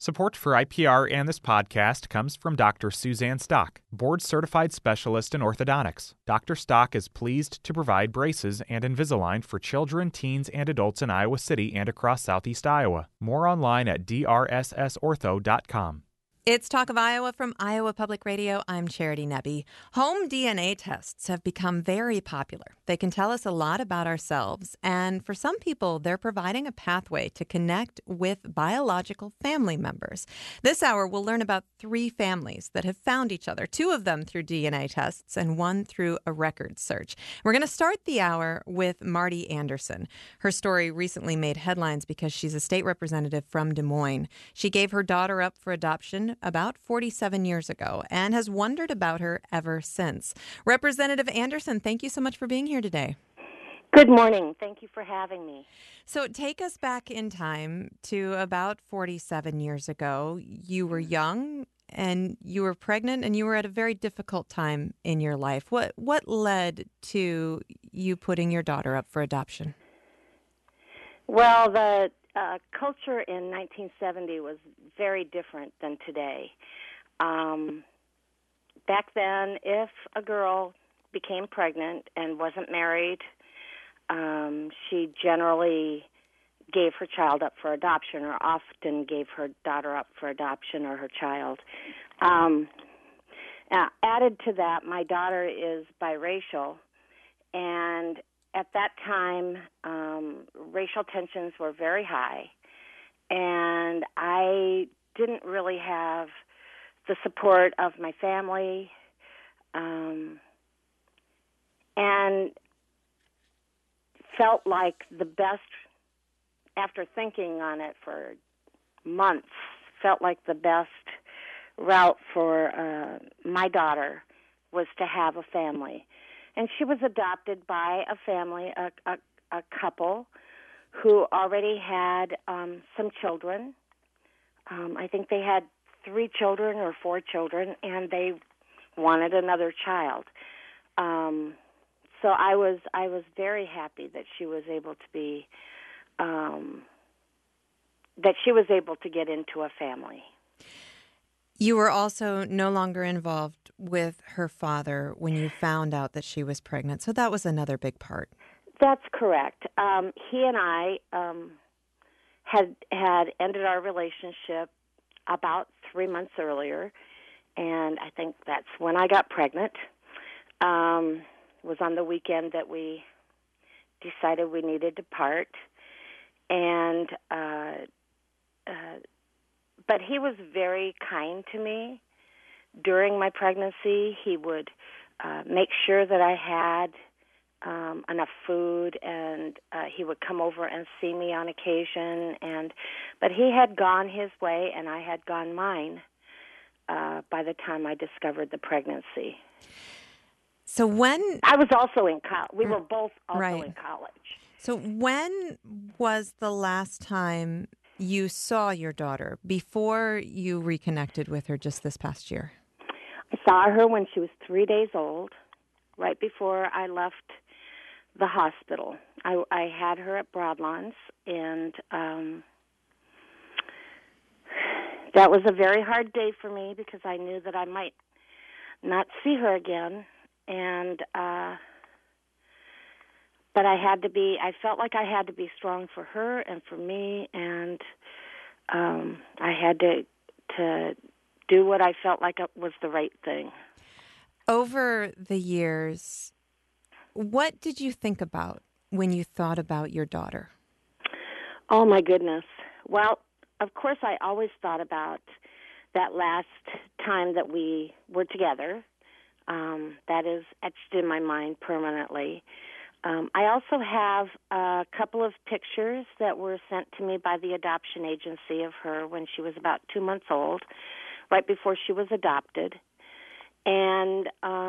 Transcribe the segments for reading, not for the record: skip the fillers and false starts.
Support for IPR and this podcast comes from Dr. Suzanne Stock, board-certified specialist in orthodontics. Dr. Stock is pleased to provide braces and Invisalign for children, teens, and adults in Iowa City and across southeast Iowa. More online at drssortho.com. It's Talk of Iowa from Iowa Public Radio. I'm Charity Nebbe. Home DNA tests have become very popular. They can tell us a lot about ourselves, and for some people, they're providing a pathway to connect with biological family members. This hour, we'll learn about 3 families that have found each other, 2 of them through DNA tests and 1 through a record search. We're going to start the hour with Marty Anderson. Her story recently made headlines because she's a state representative from Des Moines. She gave her daughter up for adoption about 47 years ago and has wondered about her ever since. Representative Anderson, thank you so much for being here today. Good morning. Thank you for having me. So take us back in time to about 47 years ago. You were young and you were pregnant and you were at a very difficult time in your life. What led to you putting your daughter up for adoption? Well, the culture in 1970 was very different than today. Back then, if a girl became pregnant and wasn't married, she generally gave her child up for adoption, or often gave her daughter up for adoption, or her child. Added to that, my daughter is biracial, and at that time, racial tensions were very high, and I didn't really have the support of my family, and felt like the best, after thinking on it for months, felt like the best route for my daughter was to have a family. And she was adopted by a family, a couple who already had some children. I think they had 3 children or 4 children, and they wanted another child. So I was very happy that she was able to be get into a family. You were also no longer involved with her father when you found out that she was pregnant, so that was another big part. That's correct. He and I had ended our relationship about 3 months earlier, and I think that's when I got pregnant. It was on the weekend that we decided we needed to part, and but he was very kind to me during my pregnancy. He would make sure that I had enough food, and he would come over and see me on occasion. But he had gone his way, and I had gone mine by the time I discovered the pregnancy. So when I was also in college, we were both also right. in college. So when was the last time you saw your daughter before you reconnected with her just this past year? I saw her when she was 3 days old, right before I left the hospital. I had her at Broadlawns, and that was a very hard day for me because I knew that I might not see her again, and but I felt like I had to be strong for her and for me, and I had to do what I felt like was the right thing. Over the years, what did you think about when you thought about your daughter? Oh, my goodness. Well, of course, I always thought about that last time that we were together. That is etched in my mind permanently. I also have a couple of pictures that were sent to me by the adoption agency of her when she was about 2 months old, right before she was adopted. And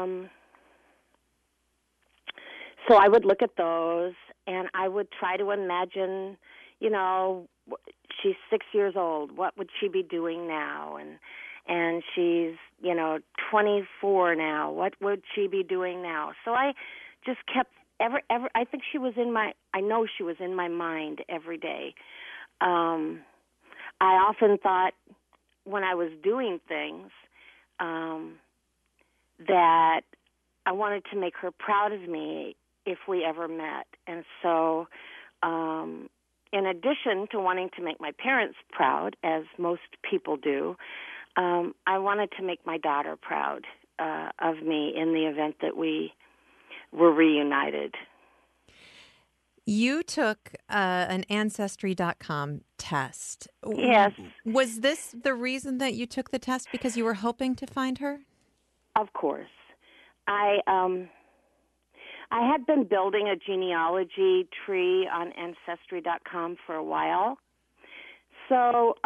so I would look at those, and I would try to imagine, she's 6 years old. What would she be doing now? And she's, 24 now. What would she be doing now? So I just kept I think I know she was in my mind every day. I often thought, when I was doing things that I wanted to make her proud of me if we ever met. And so in addition to wanting to make my parents proud, as most people do, I wanted to make my daughter proud of me in the event that we were reunited. You took an Ancestry.com test. Yes. Was this the reason that you took the test, because you were hoping to find her? Of course. I had been building a genealogy tree on Ancestry.com for a while. So,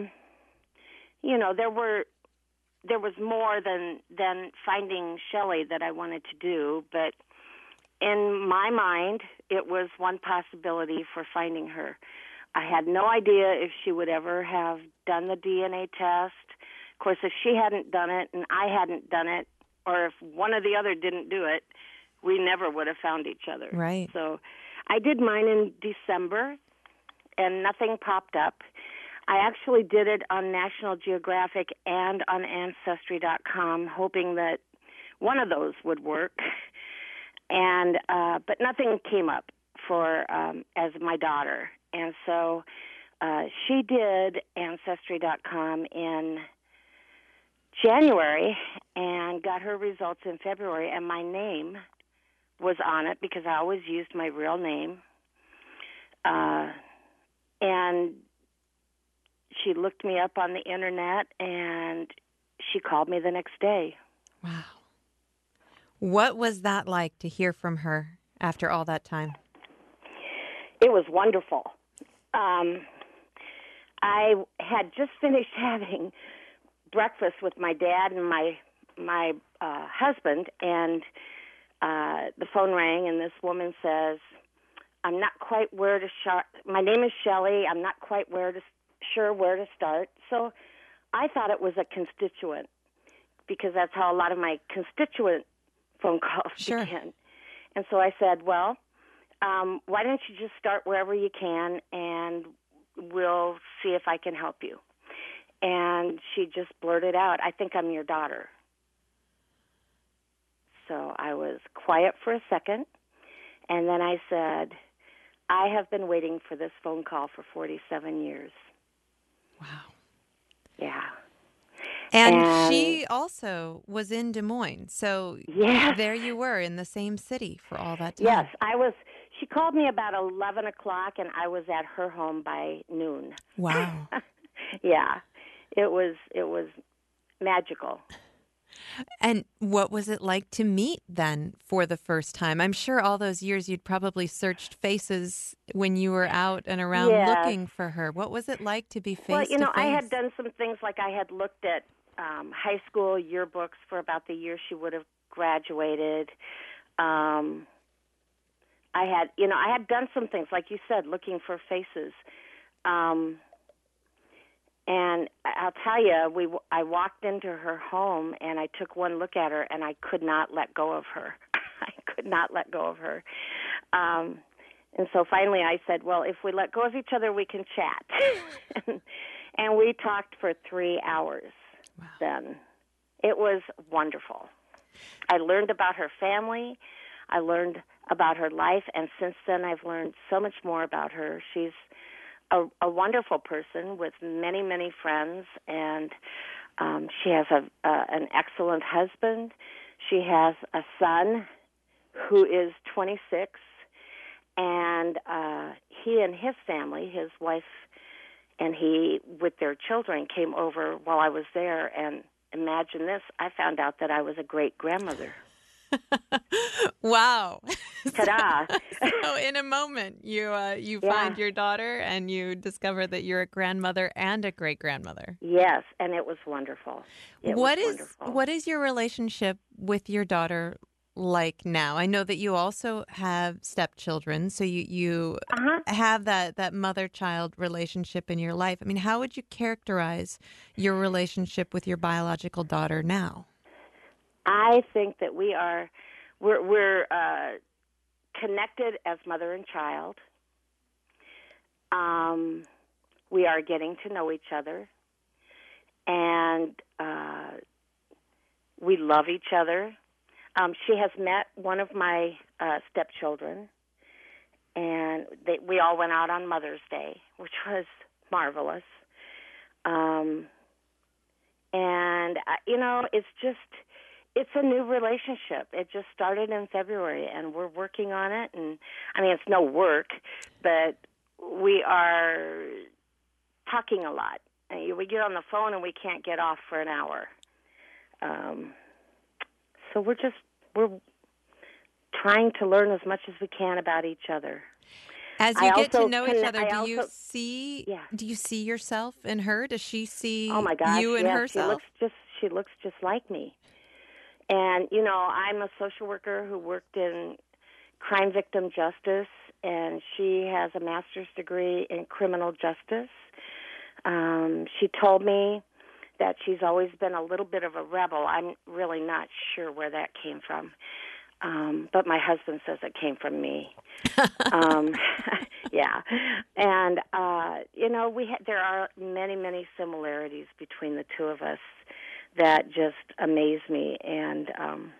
there was more than finding Shelley that I wanted to do, but in my mind, it was one possibility for finding her. I had no idea if she would ever have done the DNA test. Of course, if she hadn't done it and I hadn't done it, or if one or the other didn't do it, we never would have found each other. Right. So I did mine in December, and nothing popped up. I actually did it on National Geographic and on Ancestry.com, hoping that one of those would work. And but nothing came up for as my daughter. And so she did Ancestry.com in January and got her results in February, and my name was on it because I always used my real name. And she looked me up on the internet, and she called me the next day. Wow. What was that like to hear from her after all that time? It was wonderful. I had just finished having breakfast with my dad and my husband, and the phone rang, and this woman says, "I'm not quite where to start. My name is Shelley. I'm not quite sure where to start." So I thought it was a constituent, because that's how a lot of my constituent phone calls begin. And so I said, well, why don't you just start wherever you can, and we'll see if I can help you. And she just blurted out, "I think I'm your daughter." So I was quiet for a second, and then I said, "I have been waiting for this phone call for 47 years. Wow. Yeah. And she also was in Des Moines. So yes. There you were in the same city for all that time. Yes, I was. She called me about 11 o'clock, and I was at her home by noon. Wow. Yeah. It was magical. And what was it like to meet then for the first time? I'm sure all those years you'd probably searched faces when you were out and around looking for her. What was it like to be face to face? Well, I had done some things, like I had looked at high school yearbooks for about the year she would have graduated. I had done some things, like you said, looking for faces. And I'll tell you, I walked into her home, and I took one look at her, and I could not let go of her. I could not let go of her. And so finally I said, well, if we let go of each other, we can chat. And we talked for 3 hours. Wow. Then. It was wonderful. I learned about her family. I learned about her life, and since then I've learned so much more about her. She's a wonderful person with many, many friends, and she has an excellent husband. She has a son who is 26, and he and his family, his wife and he, with their children, came over while I was there, and imagine this, I found out that I was a great-grandmother. Wow. Ta-da. So in a moment, you find your daughter and you discover that you're a grandmother and a great-grandmother. Yes, and it was wonderful. What is your relationship with your daughter like now? I know that you also have stepchildren, so you have that mother-child relationship in your life. I mean, how would you characterize your relationship with your biological daughter now? I think that we're connected as mother and child. We are getting to know each other, and we love each other. She has met one of my stepchildren, and we all went out on Mother's Day, which was marvelous. It's a new relationship. It just started in February, and we're working on it. And I mean, it's no work, but we are talking a lot. We get on the phone and we can't get off for an hour. So we're trying to learn as much as we can about each other. As you get to know each other, do you see yourself in her? Does she see you in herself? She looks just like me. And, you know, I'm a social worker who worked in crime victim justice, and she has a master's degree in criminal justice. She told me that she's always been a little bit of a rebel. I'm really not sure where that came from. But my husband says it came from me. Yeah. And, there are many, many similarities between the two of us that just amaze me. And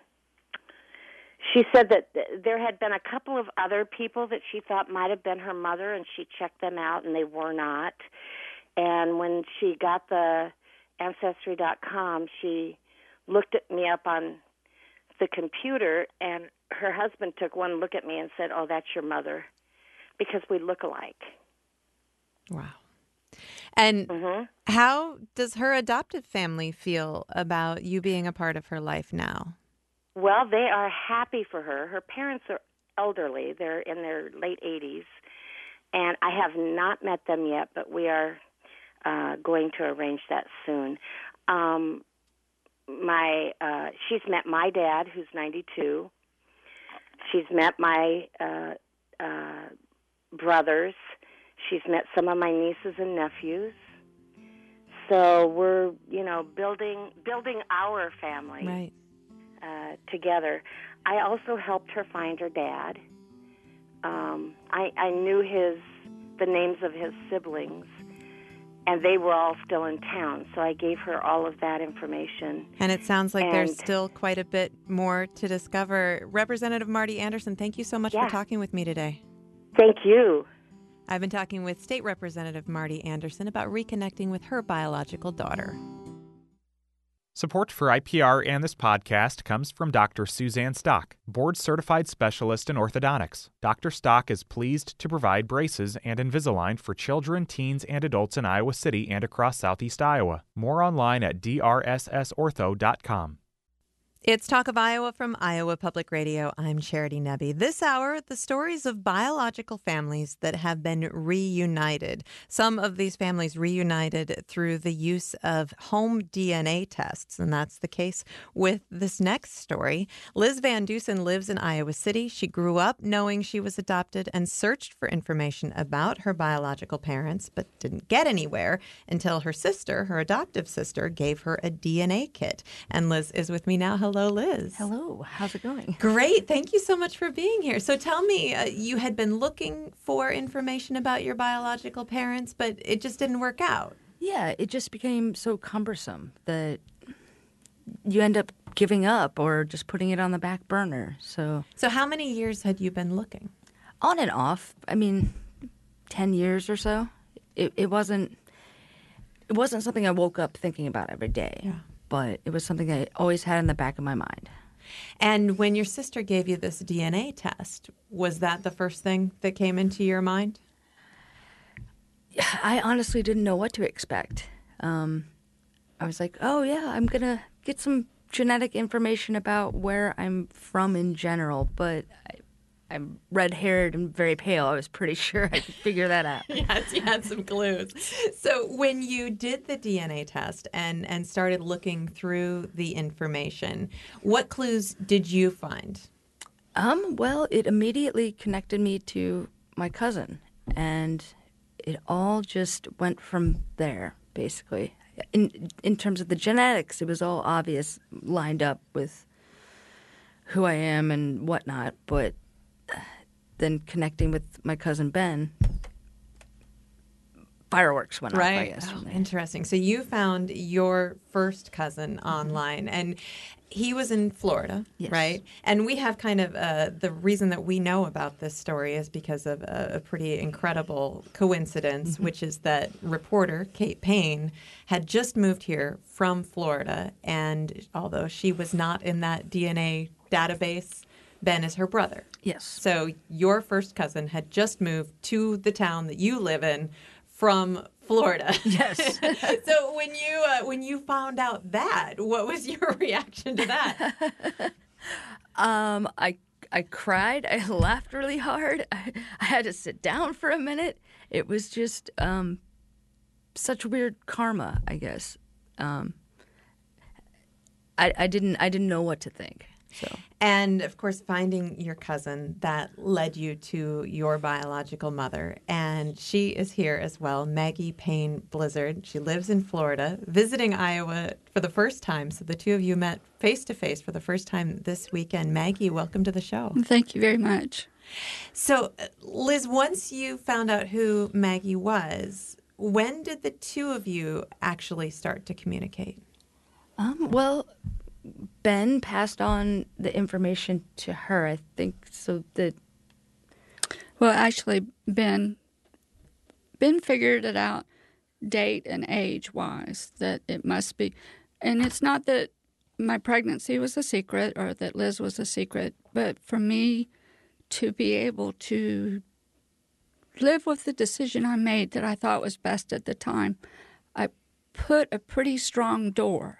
she said that there had been a couple of other people that she thought might have been her mother, and she checked them out, and they were not. And when she got the Ancestry.com, she looked at me up on the computer, and her husband took one look at me and said, "Oh, that's your mother," because we look alike. Wow. And how does her adoptive family feel about you being a part of her life now? Well, they are happy for her. Her parents are elderly. They're in their late 80s, and I have not met them yet, but we are going to arrange that soon. She's met my dad, who's 92. She's met my brothers. She's met some of my nieces and nephews. So we're, building our family together. I also helped her find her dad. I knew the names of his siblings, and they were all still in town, so I gave her all of that information. And it sounds like there's still quite a bit more to discover. Representative Marty Anderson, thank you so much for talking with me today. Thank you. I've been talking with State Representative Marty Anderson about reconnecting with her biological daughter. Support for IPR and this podcast comes from Dr. Suzanne Stock, board-certified specialist in orthodontics. Dr. Stock is pleased to provide braces and Invisalign for children, teens, and adults in Iowa City and across Southeast Iowa. More online at drssortho.com. It's Talk of Iowa from Iowa Public Radio. I'm Charity Nebbe. This hour, the stories of biological families that have been reunited. Some of these families reunited through the use of home DNA tests, and that's the case with this next story. Liz Van Dusen lives in Iowa City. She grew up knowing she was adopted and searched for information about her biological parents, but didn't get anywhere until her sister, her adoptive sister, gave her a DNA kit. And Liz is with me now. Hello, Liz. Hello. How's it going? Great. Thank you so much for being here. So tell me, you had been looking for information about your biological parents, but it just didn't work out. Yeah, it just became so cumbersome that you end up giving up or just putting it on the back burner. So how many years had you been looking? On and off. 10 years or so. It wasn't something I woke up thinking about every day. Yeah. But it was something I always had in the back of my mind. And when your sister gave you this DNA test, was that the first thing that came into your mind? I honestly didn't know what to expect. I was like, oh, yeah, I'm going to get some genetic information about where I'm from in general. But I'm red-haired and very pale. I was pretty sure I could figure that out. Yes, you had some clues. So when you did the DNA test and started looking through the information, what clues did you find? Well, it immediately connected me to my cousin, and it all just went from there, basically. In terms of the genetics, it was all obvious, lined up with who I am and whatnot, but then connecting with my cousin Ben fireworks went off, I Right. guess. Oh, From there. interesting. So you found your first cousin online, and he was in Florida, Yes. right? And we have kind of the reason that we know about this story is because of a pretty incredible coincidence, which is that reporter Kate Payne had just moved here from Florida, and although she was not in that DNA database, Ben is her brother. Yes. So your first cousin had just moved to the town that you live in from Florida. Yes. So when you found out that, what was your reaction to that? I cried. I laughed really hard. I had to sit down for a minute. It was just such weird karma, I guess. I didn't know what to think. So. And of course, finding your cousin, that led you to your biological mother. And she is here as well, Maggie Payne Blizzard. She lives in Florida, visiting Iowa for the first time. So the two of you met face to face for the first time this weekend. Maggie, welcome to the show. Thank you very much. So, Liz, once you found out who Maggie was, when did the two of you actually start to communicate? Well, Ben passed on the information to her, I think, so that... Well, actually, Ben figured it out date and age-wise, that it must be. And it's not that my pregnancy was a secret or that Liz was a secret, but for me to be able to live with the decision I made that I thought was best at the time, I put a pretty strong door.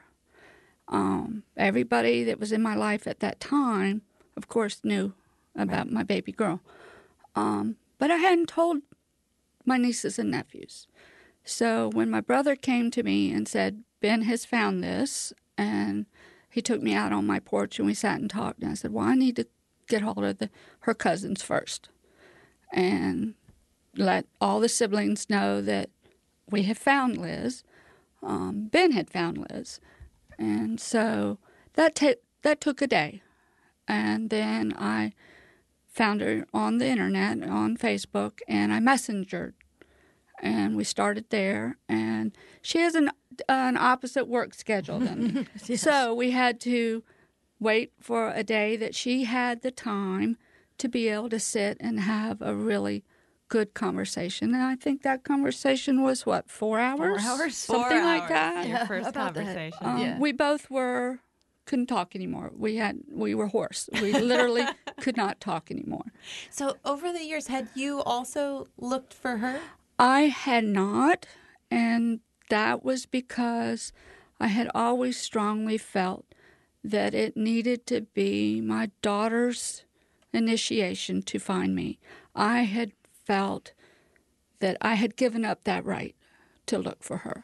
Everybody that was in my life at that time, of course, knew about my baby girl. But I hadn't told my nieces and nephews. So when my brother came to me and said, Ben has found this, and he took me out on my porch and we sat and talked, and I said, well, I need to get hold of her cousins first and let all the siblings know that we have found Liz. Ben had found Liz. And so that took a day. And then I found her on the internet, on Facebook, and I messengered. And we started there. And she has an opposite work schedule than me. Yes. So we had to wait for a day that she had the time to be able to sit and have a really good conversation. And I think that conversation was, 4 hours? 4 hours? Something 4 like hours, that. Your first about that. conversation. We both couldn't talk anymore. We were hoarse. We literally could not talk anymore. So over the years, had you also looked for her? I had not, and that was because I had always strongly felt that it needed to be my daughter's initiation to find me. I had felt that I had given up that right to look for her.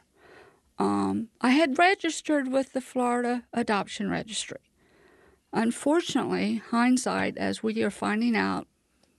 I had registered with the Florida Adoption Registry. Unfortunately, hindsight, as we are finding out,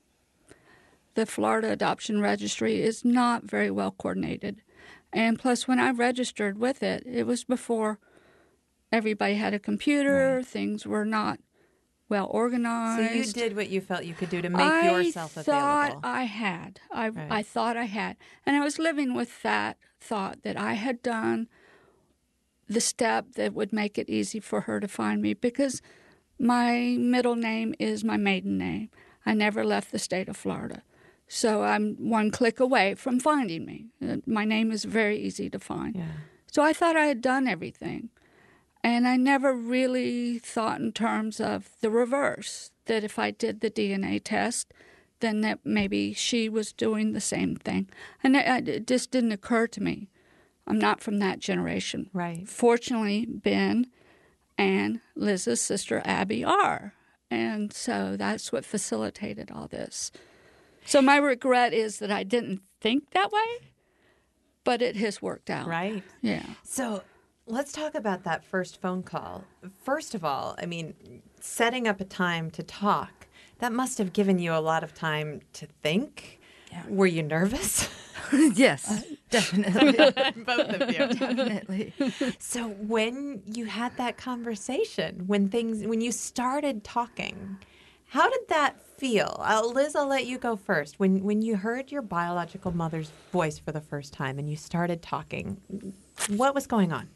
the Florida Adoption Registry is not very well coordinated. And plus, when I registered with it, it was before everybody had a computer. Right. Things were not well organized. So you did what you felt you could do to make yourself available. I thought I had. I thought I had. And I was living with that thought that I had done the step that would make it easy for her to find me, because my middle name is my maiden name. I never left the state of Florida. So I'm one click away from finding me. My name is very easy to find. Yeah. So I thought I had done everything. And I never really thought in terms of the reverse, that if I did the DNA test, then that maybe she was doing the same thing. And it just didn't occur to me. I'm not from that generation. Right. Fortunately, Ben and Liz's sister Abby are. And so that's what facilitated all this. So my regret is that I didn't think that way, but it has worked out. Right. Yeah. So let's talk about that first phone call. First of all, I mean, setting up a time to talk, that must have given you a lot of time to think. Yeah. Were you nervous? Yes, definitely. Both of you. Definitely. So when you had that conversation, when you started talking, How did that feel? Liz, I'll let you go first. When you heard your biological mother's voice for the first time and you started talking, what was going on?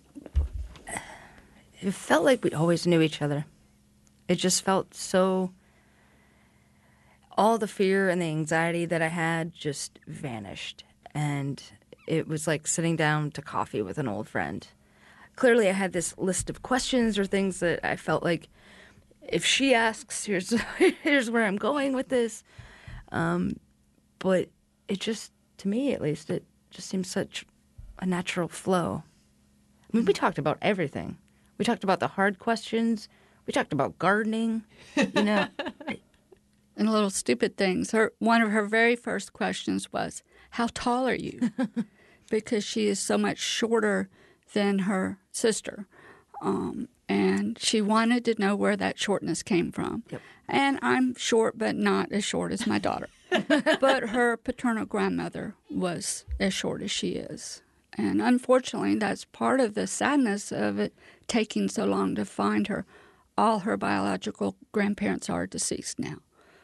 It felt like we always knew each other. It just felt so... All the fear and the anxiety that I had just vanished. And it was like sitting down to coffee with an old friend. Clearly, I had this list of questions or things that I felt like if she asks, here's where I'm going with this. But it just, to me at least, it just seems such a natural flow. I mean, we talked about everything. We talked about the hard questions. We talked about gardening, you know. And little stupid things. One of her very first questions was, how tall are you? Because she is so much shorter than her sister. And she wanted to know where that shortness came from. Yep. And I'm short, but not as short as my daughter. But her paternal grandmother was as short as she is. And unfortunately, that's part of the sadness of it taking so long to find her. All her biological grandparents are deceased now.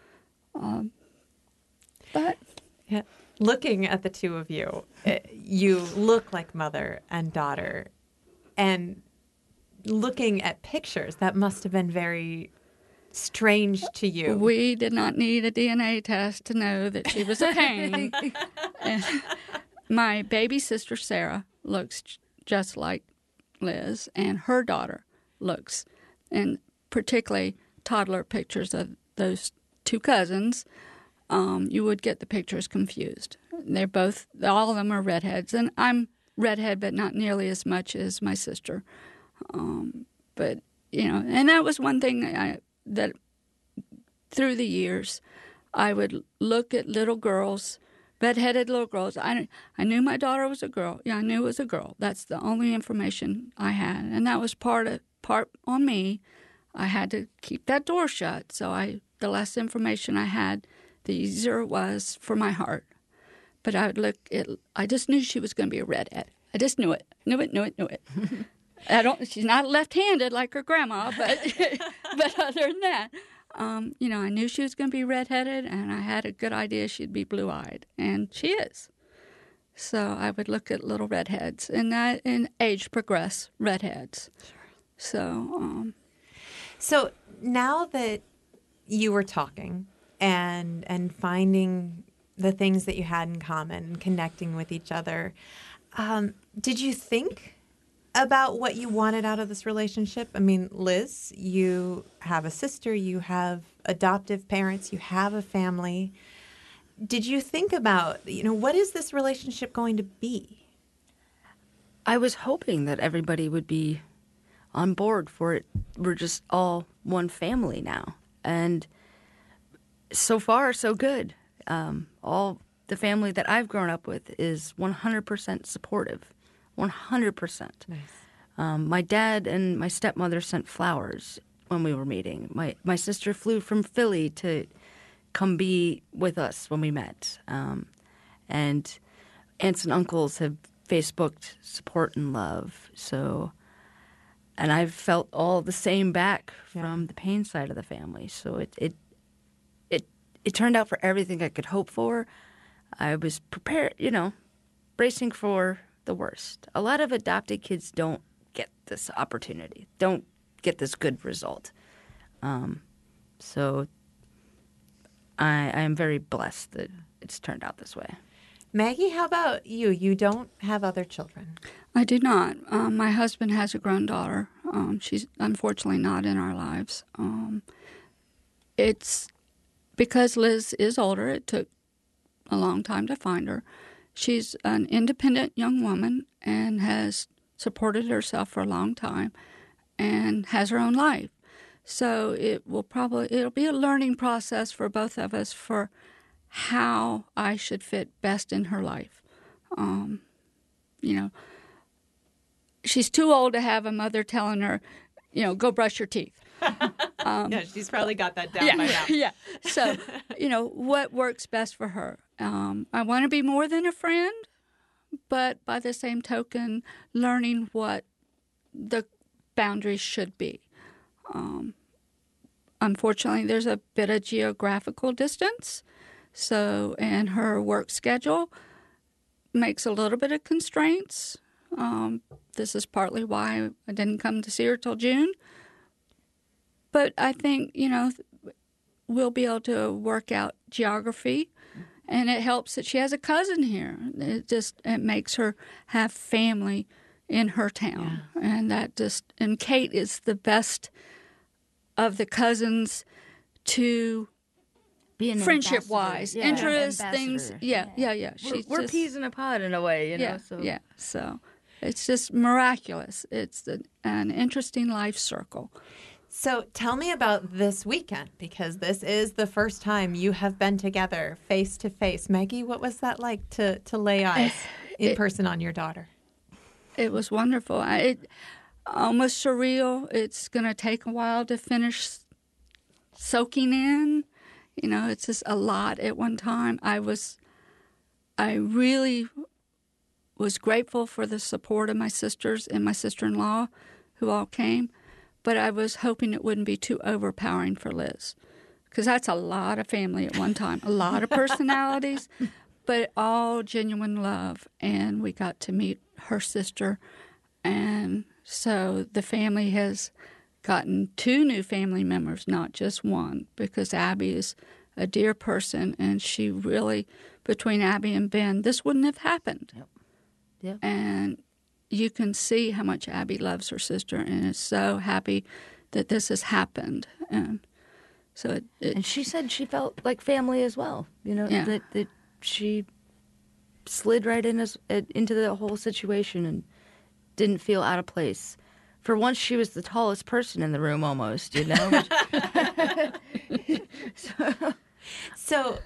But yeah. Looking at the two of you, you look like mother and daughter. And looking at pictures, that must have been very strange to you. We did not need a DNA test to know that she was a pain. And my baby sister, Sarah, looks just like Liz, and her daughter looks, and particularly toddler pictures of those two cousins, you would get the pictures confused. They're both, all of them are redheads, and I'm redhead, but not nearly as much as my sister. But, you know, and that was one thing that through the years, I would look at little girls, redheaded little girls. I knew my daughter was a girl. Yeah, I knew it was a girl. That's the only information I had, and that was part on me. I had to keep that door shut, so the less information I had, the easier it was for my heart. But I would look at, I just knew she was going to be a redhead. I just knew it. Knew it. She's not left-handed like her grandma, but other than that, you know, I knew she was going to be redheaded, and I had a good idea she'd be blue-eyed, and she is. So I would look at little redheads, and in age progress, redheads. Sure. So now that you were talking and finding the things that you had in common and connecting with each other, did you think about what you wanted out of this relationship? I mean, Liz, you have a sister, you have adoptive parents, you have a family. Did you think about, you know, what is this relationship going to be? I was hoping that everybody would be on board for it. We're just all one family now. And so far, so good. All the family that I've grown up with is 100% supportive. 100%. Nice. My dad and my stepmother sent flowers when we were meeting. My sister flew from Philly to come be with us when we met. And aunts and uncles have Facebooked support and love. So, and I've felt all the same back from the pain side of the family. So it turned out for everything I could hope for. I was prepared, you know, bracing for the worst. A lot of adopted kids don't get this opportunity, don't get this good result. So I am very blessed that it's turned out this way. Maggie, how about you? You don't have other children. I do not. My husband has a grown daughter. She's unfortunately not in our lives. It's because Liz is older. It took a long time to find her. She's an independent young woman and has supported herself for a long time and has her own life. So it'll be a learning process for both of us for how I should fit best in her life. You know, she's too old to have a mother telling her, you know, go brush your teeth. Yeah, she's probably got that down by now. Yeah. So, you know, what works best for her? I want to be more than a friend, but by the same token, learning what the boundaries should be. unfortunately, there's a bit of geographical distance. So, and her work schedule makes a little bit of constraints. This is partly why I didn't come to see her till June. But I think, we'll be able to work out geography. And it helps that she has a cousin here. It makes her have family in her town. Yeah. And Kate is the best of the cousins to be an friendship-wise, interest, things. Yeah. We're peas in a pod in a way, So it's just miraculous. It's an interesting life circle. So tell me about this weekend, because this is the first time you have been together face to face. Maggie, what was that like to lay eyes in person on your daughter? It was wonderful. It almost surreal. It's going to take a while to finish soaking in. It's just a lot at one time. I really was grateful for the support of my sisters and my sister-in-law who all came. But I was hoping it wouldn't be too overpowering for Liz, because that's a lot of family at one time, a lot of personalities, but all genuine love. And we got to meet her sister. And so the family has gotten 2 new family members, not just one, because Abby is a dear person. And she really, between Abby and Ben, this wouldn't have happened. Yep. And you can see how much Abby loves her sister and is so happy that this has happened. And so and she said she felt like family as well. That she slid right into the whole situation and didn't feel out of place. For once, she was the tallest person in the room almost, So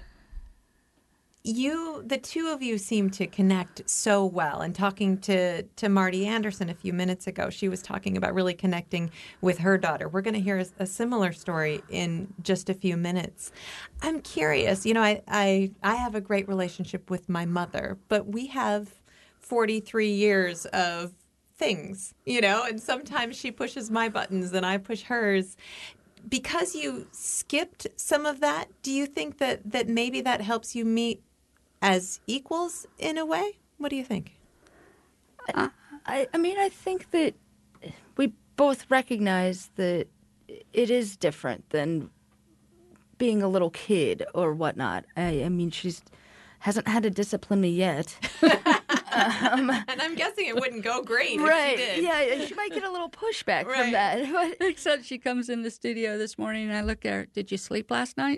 the two of you seem to connect so well. And talking to Marty Anderson a few minutes ago, she was talking about really connecting with her daughter. We're going to hear a similar story in just a few minutes. I'm curious, I have a great relationship with my mother, but we have 43 years of things, and sometimes she pushes my buttons and I push hers. Because you skipped some of that, do you think that maybe that helps you meet as equals in a way? What do you think? I think that we both recognize that it is different than being a little kid or whatnot. She hasn't had to discipline me yet. And I'm guessing it wouldn't go great right. if she did. Yeah, she might get a little pushback from that. Except she comes in the studio this morning and I look at her, did you sleep last night?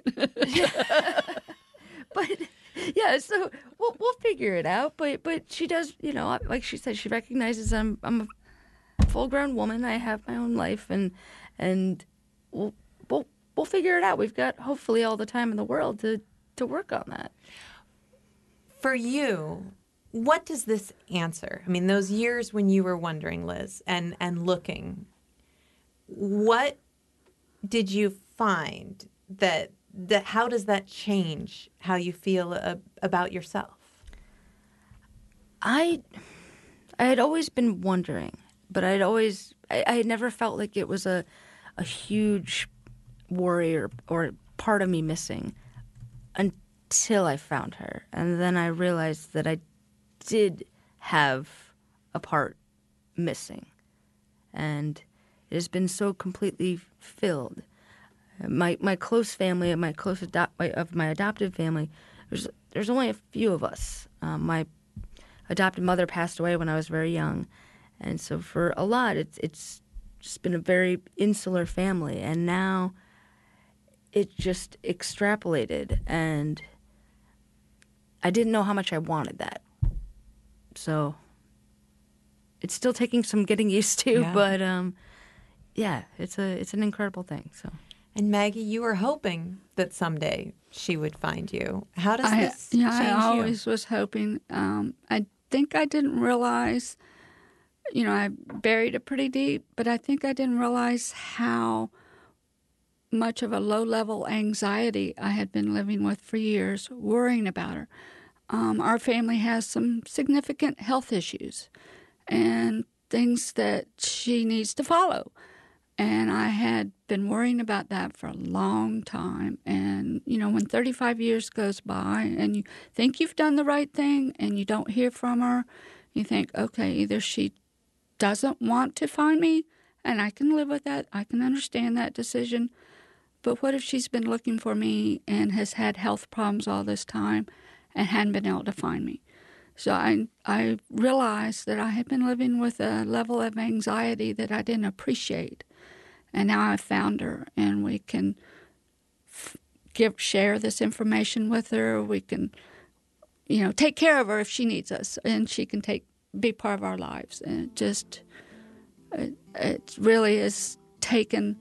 But yeah, so we'll figure it out. But she does, like she said, she recognizes I'm a full-grown woman. I have my own life, and we'll figure it out. We've got hopefully all the time in the world to work on that. For you, what does this answer? I mean, those years when you were wondering, Liz, and looking, what did you find that how does that change how you feel about yourself? I had always been wondering, but I had never felt like it was a huge worry or part of me missing until I found her. And then I realized that I did have a part missing. And it has been so completely filled. My close family, my adoptive family, there's only a few of us. My adopted mother passed away when I was very young, and so for a lot, it's just been a very insular family. And now it just extrapolated, and I didn't know how much I wanted that. So it's still taking some getting used to, but it's an incredible thing. So. And Maggie, you were hoping that someday she would find you. How does this change you? I always was hoping. I think I didn't realize, I buried it pretty deep, but I think I didn't realize how much of a low-level anxiety I had been living with for years, worrying about her. Our family has some significant health issues and things that she needs to follow. And I had been worrying about that for a long time. And, when 35 years goes by and you think you've done the right thing and you don't hear from her, you think, okay, either she doesn't want to find me, and I can live with that. I can understand that decision. But what if she's been looking for me and has had health problems all this time and hadn't been able to find me? So I realized that I had been living with a level of anxiety that I didn't appreciate. And now I've found her, and we can share this information with her. We can, take care of her if she needs us, and she can be part of our lives. And it really has taken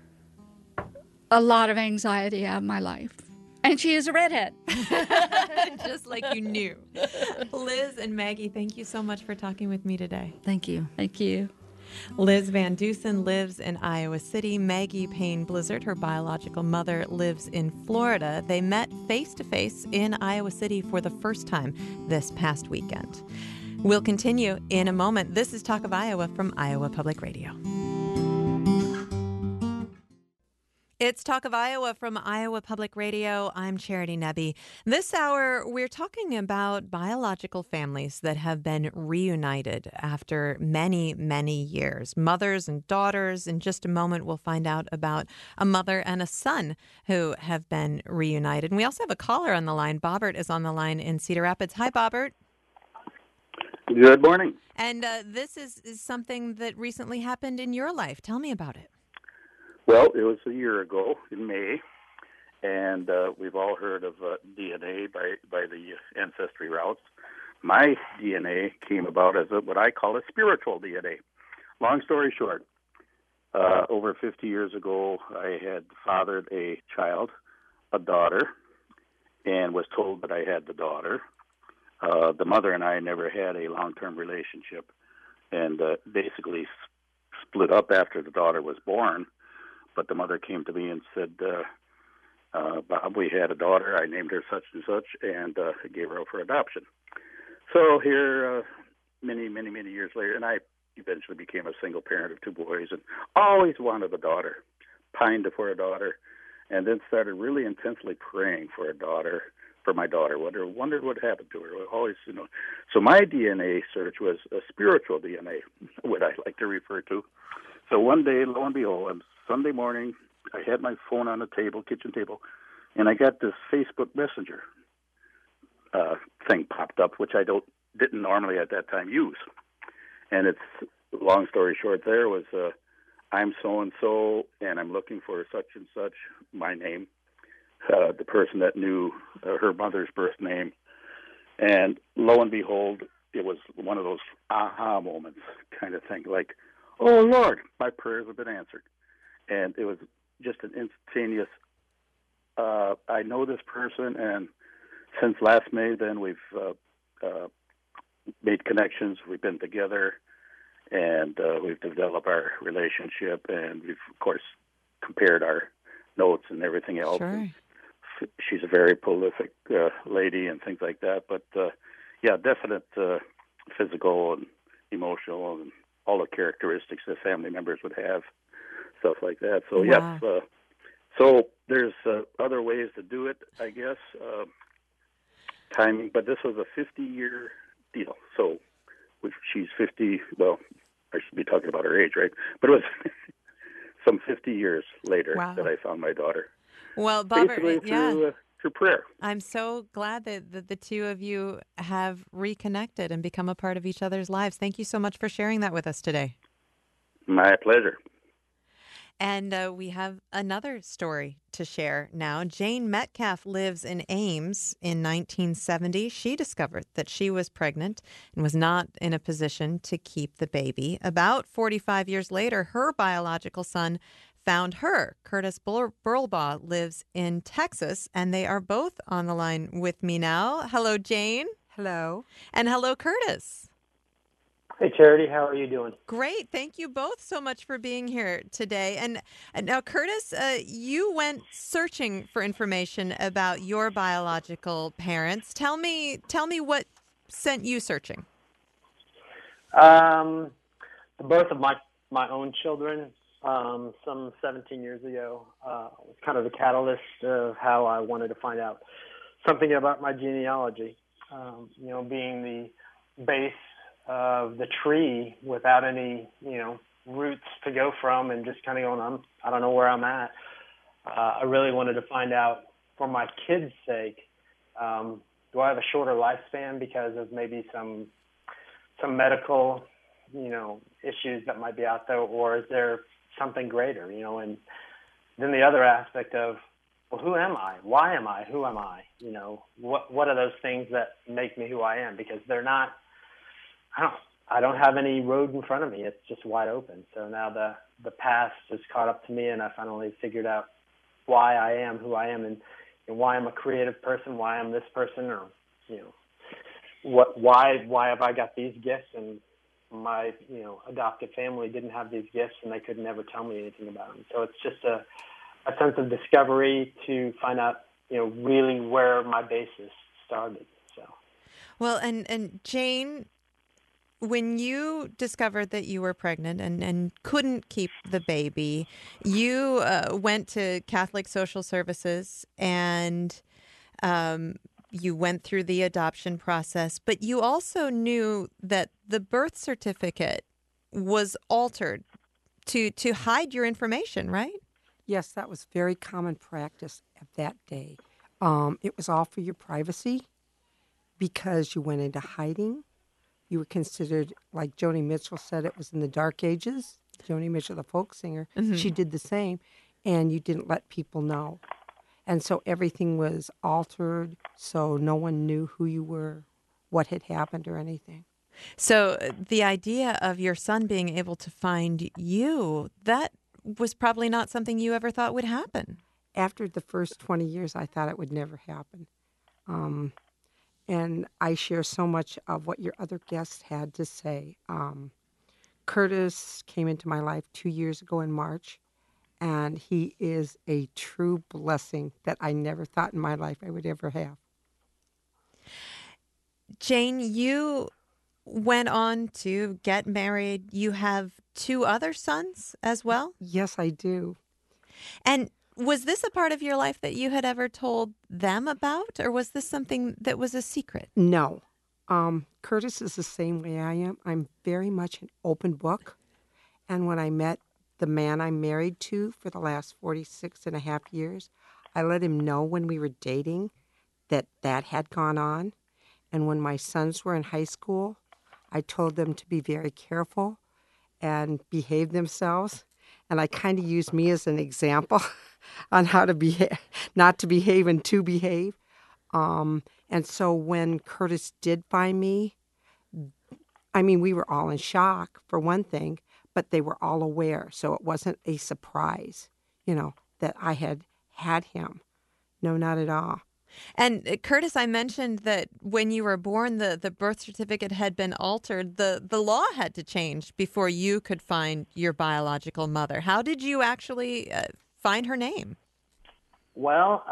a lot of anxiety out of my life. And she is a redhead. Just like you knew. Liz and Maggie, thank you so much for talking with me today. Thank you. Thank you. Liz Van Dusen lives in Iowa City. Maggie Payne Blizzard, her biological mother, lives in Florida. They met face-to-face in Iowa City for the first time this past weekend. We'll continue in a moment. This is Talk of Iowa from Iowa Public Radio. It's Talk of Iowa from Iowa Public Radio. I'm Charity Nebbe. This hour, we're talking about biological families that have been reunited after many, many years. Mothers and daughters. In just a moment, we'll find out about a mother and a son who have been reunited. And we also have a caller on the line. Bobbert is on the line in Cedar Rapids. Hi, Bobbert. Good morning. And this is something that recently happened in your life. Tell me about it. Well, it was a year ago in May, and we've all heard of DNA by the ancestry routes. My DNA came about as what I call a spiritual DNA. Long story short, over 50 years ago, I had fathered a child, a daughter, and was told that I had the daughter. The mother and I never had a long-term relationship, and basically split up after the daughter was born. But the mother came to me and said, Bob, we had a daughter. I named her such and such, and gave her up for adoption. So here, many, many, many years later, and I eventually became a single parent of two boys and always wanted a daughter, pined for a daughter, and then started really intensely praying for a daughter, for my daughter. Wondered what happened to her. Always, So my DNA search was a spiritual DNA, what I like to refer to. So one day, lo and behold, on Sunday morning, I had my phone on the table, kitchen table, and I got this Facebook Messenger thing popped up, which I didn't normally at that time use. And it's, long story short, there was, I'm so-and-so, and I'm looking for such and such, my name, the person that knew her mother's birth name. And lo and behold, it was one of those aha moments kind of thing, like, oh, Lord, my prayers have been answered. And it was just an instantaneous, I know this person, and since last May, then we've made connections. We've been together, and we've developed our relationship, and we've, of course, compared our notes and everything else. Sure. And she's a very prolific lady and things like that. But, yeah, definite physical and emotional and all the characteristics that family members would have, stuff like that. So, wow. Yes. So there's other ways to do it, I guess, timing. But this was a 50-year deal. So she's 50. Well, I should be talking about her age, right? But it was some 50 years later that I found my daughter. Well, Bobbert, basically through prayer. I'm so glad that the two of you have reconnected and become a part of each other's lives. Thank you so much for sharing that with us today. My pleasure. And we have another story to share now. Jane Metcalf lives in Ames. In 1970, she discovered that she was pregnant and was not in a position to keep the baby. About 45 years later, her biological son found her. Curtis Burlbaugh lives in Texas, and they are both on the line with me now. Hello, Jane. Hello. And hello, Curtis. Hey, Charity. How are you doing? Great. Thank you both so much for being here today. And now, Curtis, you went searching for information about your biological parents. Tell me what sent you searching. The birth of my own children some 17 years ago. It was kind of the catalyst of how I wanted to find out something about my genealogy. Being the base of the tree without any, roots to go from, and just kind of going, I don't know where I'm at. I really wanted to find out, for my kids' sake, do I have a shorter lifespan because of maybe some medical, issues that might be out there, or is there something greater, and then the other aspect of, well, who am I? Why am I? Who am I? What are those things that make me who I am? Because they're not, I don't have any road in front of me. It's just wide open. So now the past has caught up to me, and I finally figured out why I am who I am, and why I'm a creative person, why I'm this person, or, why have I got these gifts, and my, adopted family didn't have these gifts, and they could never tell me anything about them. So it's just a sense of discovery to find out, really where my basis started. So, well, and Jane, when you discovered that you were pregnant and couldn't keep the baby, you went to Catholic Social Services, and you went through the adoption process, but you also knew that the birth certificate was altered to hide your information, right? Yes, that was very common practice at that day. It was all for your privacy because you went into hiding. You were considered, like Joni Mitchell said, it was in the dark ages. Joni Mitchell, the folk singer, she did the same, and you didn't let people know. And so everything was altered, so no one knew who you were, what had happened, or anything. So the idea of your son being able to find you, that was probably not something you ever thought would happen. After the first 20 years, I thought it would never happen. And I share so much of what your other guests had to say. Curtis came into my life 2 years ago in March, and he is a true blessing that I never thought in my life I would ever have. Jane, you went on to get married. You have 2 other sons as well? Yes, I do. And was this a part of your life that you had ever told them about, or was this something that was a secret? No. Curtis is the same way I am. I'm very much an open book. And when I met the man I'm married to for the last 46 and a half years, I let him know when we were dating that had gone on. And when my sons were in high school, I told them to be very careful and behave themselves. And I kind of used me as an example on how to behave, not to behave and to behave. And so when Curtis did find me, we were all in shock, for one thing, but they were all aware. So it wasn't a surprise, that I had him. No, not at all. And Curtis, I mentioned that when you were born, the birth certificate had been altered. The law had to change before you could find your biological mother. How did you actually find her name? Well,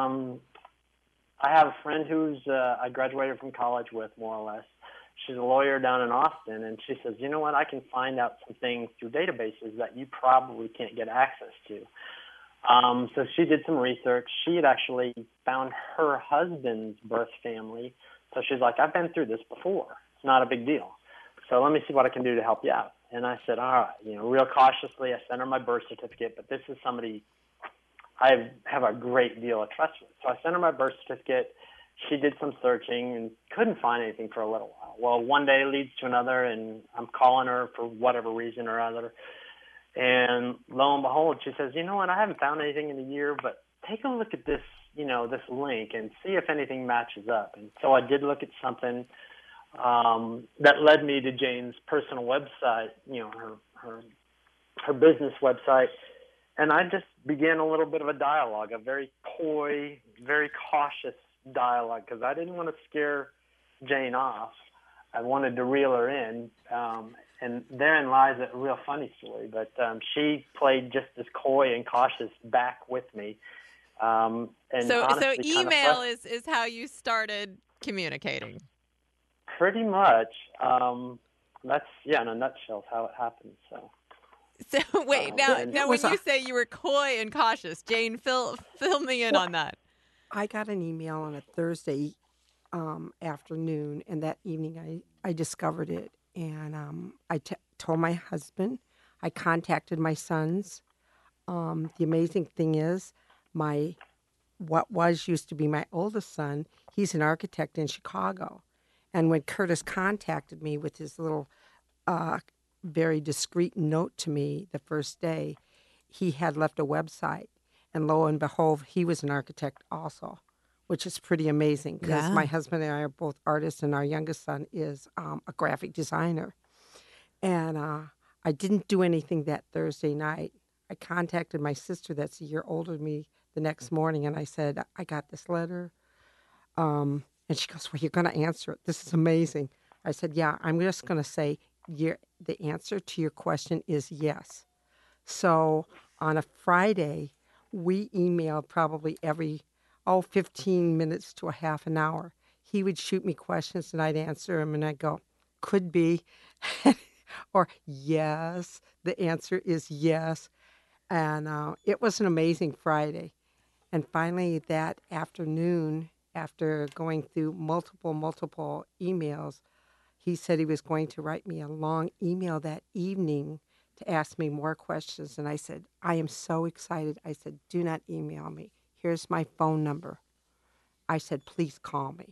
I have a friend who's I graduated from college with, more or less. She's a lawyer down in Austin, and she says, you know what, I can find out some things through databases that you probably can't get access to. So she did some research. She had actually found her husband's birth family. So she's like, I've been through this before. It's not a big deal. So let me see what I can do to help you out. And I said, all right, real cautiously, I sent her my birth certificate, but this is somebody I have a great deal of trust with. So I sent her my birth certificate. She did some searching and couldn't find anything for a little while. Well, one day leads to another, and I'm calling her for whatever reason or other. And lo and behold, she says, you know what, I haven't found anything in a year, but take a look at this, this link and see if anything matches up. And so I did look at something that led me to Jane's personal website, her business website. And I just began a little bit of a dialogue, a very coy, very cautious dialogue, because I didn't want to scare Jane off. I wanted to reel her in. And therein lies a real funny story. But she played just as coy and cautious back with me. And so email kind of is how you started communicating. Pretty much. That's, in a nutshell, how it happened. So. So wait, now when was you say you were coy and cautious, Jane, fill me in on that. I got an email on a Thursday afternoon, and that evening I discovered it, and I told my husband. I contacted my sons. The amazing thing is, what used to be my oldest son, he's an architect in Chicago, and when Curtis contacted me with his little very discreet note to me the first day, he had left a website, and lo and behold, he was an architect also, which is pretty amazing because my husband and I are both artists, and our youngest son is a graphic designer. And I didn't do anything that Thursday night. I contacted my sister that's a year older than me the next morning, and I said, I got this letter. And she goes, well, you're going to answer it. This is amazing. I said, yeah, I'm just going to say the answer to your question is yes. So on a Friday, we emailed probably every 15 minutes to a half an hour. He would shoot me questions, and I'd answer him, and I'd go, could be, or yes. The answer is yes. And it was an amazing Friday. And finally, that afternoon, after going through multiple emails, he said he was going to write me a long email that evening to ask me more questions. And I said, I am so excited. I said, do not email me. Here's my phone number. I said, please call me.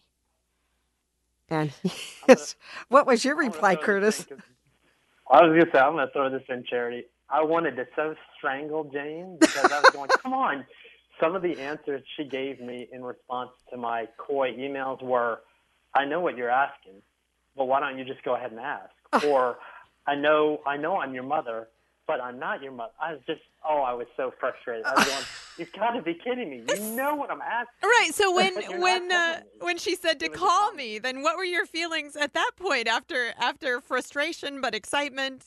And what was your reply, Curtis? I was going to say, I'm going to throw this in, Charity. I wanted to so strangle Jane because I was going, come on. Some of the answers she gave me in response to my coy emails were, I know what you're asking, but why don't you just go ahead and ask? Or, I know I'm your mother, but I'm not your mother. I was so frustrated. I was going, you've got to be kidding me. You know what I'm asking. Right. So when she said to call me, then what were your feelings at that point after frustration but excitement?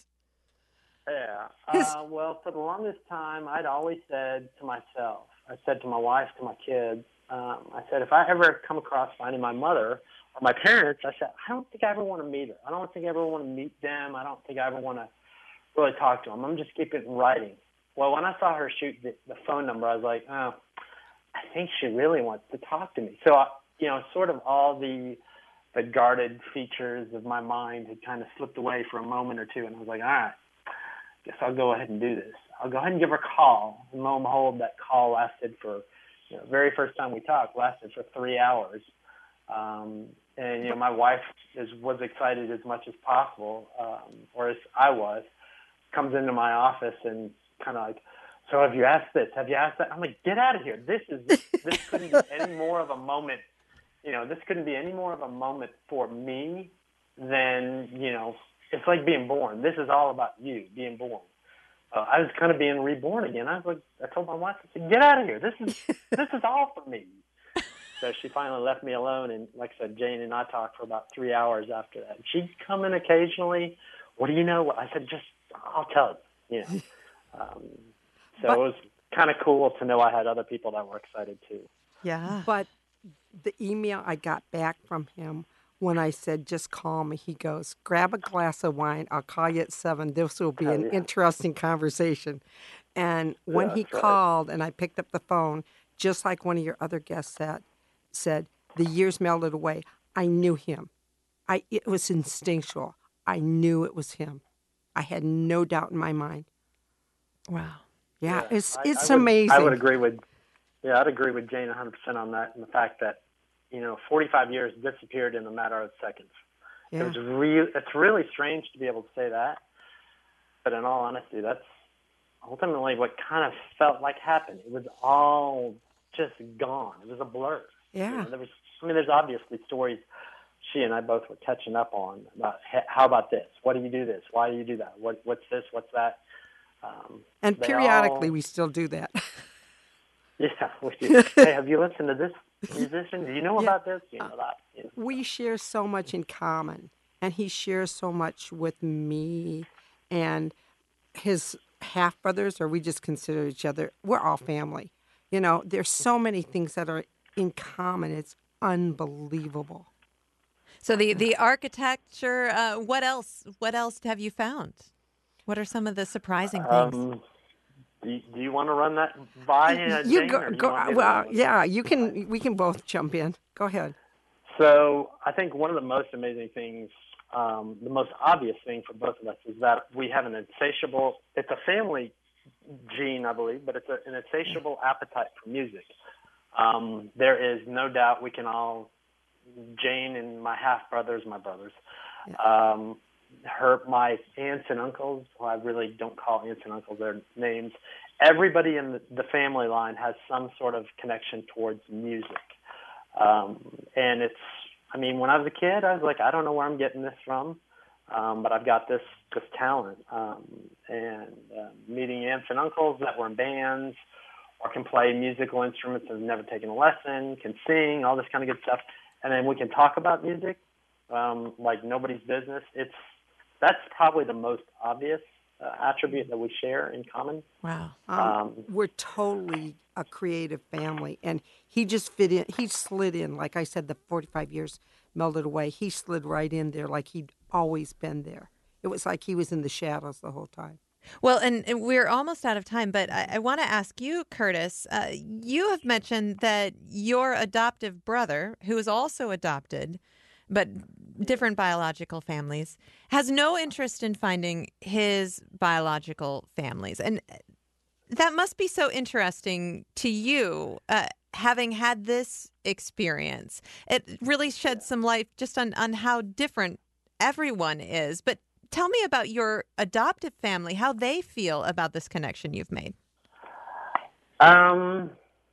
Yeah. Well, for the longest time, I'd always said to myself, I said to my wife, to my kids, I said, if I ever come across finding my mother or my parents, I said, I don't think I ever want to meet her. I don't think I ever want to meet them. I don't think I ever want to really talk to them. I'm just keep it in writing. Well, when I saw her shoot the phone number, I was like, oh, I think she really wants to talk to me. So, sort of all the guarded features of my mind had kind of slipped away for a moment or two, and I was like, all right, guess I'll go ahead and do this. I'll go ahead and give her a call. And lo and behold, that call lasted for, very first time we talked, lasted for 3 hours. And my wife was excited as much as possible, or as I was, comes into my office and kind of like, so have you asked this? Have you asked that? I'm like, get out of here. This couldn't be any more of a moment. This couldn't be any more of a moment for me than, it's like being born. This is all about you, being born. I was kind of being reborn again. I told my wife, I said, get out of here. This is all for me. So she finally left me alone, and like I said, Jane and I talked for about 3 hours after that. She'd come in occasionally. What do you know? I said, I'll tell you. So it was kind of cool to know I had other people that were excited too. Yeah. But the email I got back from him when I said, just call me, he goes, grab a glass of wine. I'll call you at 7. This will be an interesting conversation. And when he called and I picked up the phone, just like one of your other guests said, the years melted away. I knew him. It was instinctual. I knew it was him. I had no doubt in my mind. Wow. Yeah, it's amazing. I'd agree with Jane 100% on that, and the fact that 45 years disappeared in a matter of seconds. Yeah. It's really strange to be able to say that, but in all honesty, that's ultimately what kind of felt like happened. It was all just gone. It was a blur. Yeah. There's obviously stories she and I both were catching up on about how about this? What do you do this? Why do you do that? What's this? What's that? And periodically we still do that. Yeah, we do. Hey, have you listened to this musician? Do you know about this? We share so much in common, and he shares so much with me and his half-brothers, or we just consider each other. We're all family. There's so many things that are in common. It's unbelievable. So the architecture, what else have you found? What are some of the surprising things? Do you want to run that by You Jane, go. or do you Go want me to well, run it? yeah. You can. We can both jump in. Go ahead. So I think one of the most amazing things, the most obvious thing for both of us, is that we have an insatiable. It's a family gene, I believe, but it's an insatiable appetite for music. There is no doubt we can all, Jane and my half-brothers, my brothers, my aunts and uncles, who I really don't call aunts and uncles their names, everybody in the family line has some sort of connection towards music. And it's, I mean, when I was a kid, I was like, I don't know where I'm getting this from, but I've got this talent. Meeting aunts and uncles that were in bands or can play musical instruments and have never taken a lesson, can sing, all this kind of good stuff. And then we can talk about music like nobody's business. That's probably the most obvious attribute that we share in common. Wow. We're totally a creative family, and he just fit in. He slid in, like I said, the 45 years melted away. He slid right in there like he'd always been there. It was like he was in the shadows the whole time. Well, and we're almost out of time, but I want to ask you, Curtis, you have mentioned that your adoptive brother, who is also adopted, but different biological families, has no interest in finding his biological families. And that must be so interesting to you, having had this experience. It really sheds some light just on how different everyone is. But tell me about your adoptive family, how they feel about this connection you've made. I'm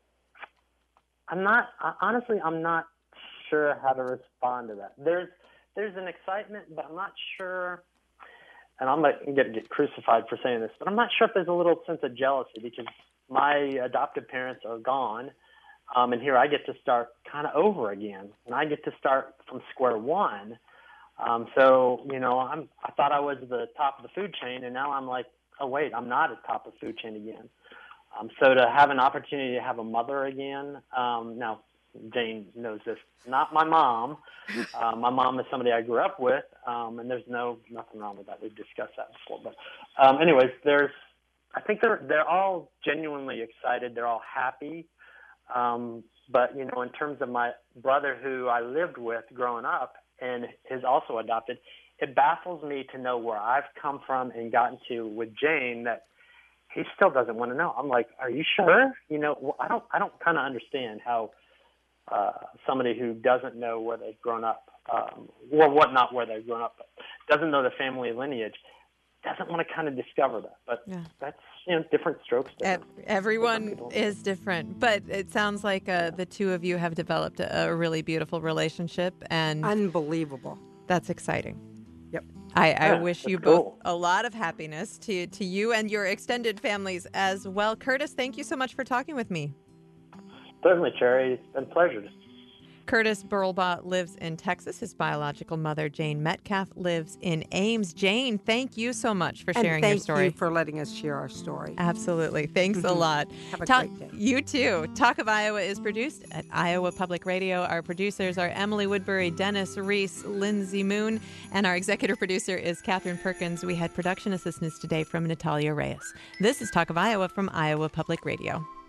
not sure how to respond to that. There's an excitement, but I'm not sure, and I'm going to get crucified for saying this, but I'm not sure if there's a little sense of jealousy because my adoptive parents are gone, and here I get to start kind of over again, and I get to start from square one. So, you know, I thought I was the top of the food chain, and now I'm like, oh, wait, I'm not at the top of the food chain again. So to have an opportunity to have a mother again, now Jane knows this, not my mom. My mom is somebody I grew up with, and there's nothing wrong with that. We've discussed that before. But anyways, I think they're all genuinely excited. They're all happy. But, you know, in terms of my brother who I lived with growing up and is also adopted, it baffles me to know where I've come from and gotten to with Jane that he still doesn't want to know. I'm like, are you sure? You know, I don't kind of understand how somebody who doesn't know where they've grown up, not where they've grown up, but doesn't know the family lineage, doesn't want to kind of discover that. But that's, you know, different strokes. Everyone is different, but it sounds like the two of you have developed a really beautiful relationship, and unbelievable. That's exciting. Yep. I wish you both a lot of happiness to you and your extended families as well. Curtis, thank you so much for talking with me. Certainly, Cherry. It's been a pleasure. Curtis Burlbaugh lives in Texas. His biological mother, Jane Metcalf, lives in Ames. Jane, thank you so much for sharing your story. Thank you for letting us share our story. Absolutely. Thanks a lot. Have a great day. You too. Talk of Iowa is produced at Iowa Public Radio. Our producers are Emily Woodbury, Dennis Reese, Lindsay Moon, and our executive producer is Catherine Perkins. We had production assistance today from Natalia Reyes. This is Talk of Iowa from Iowa Public Radio.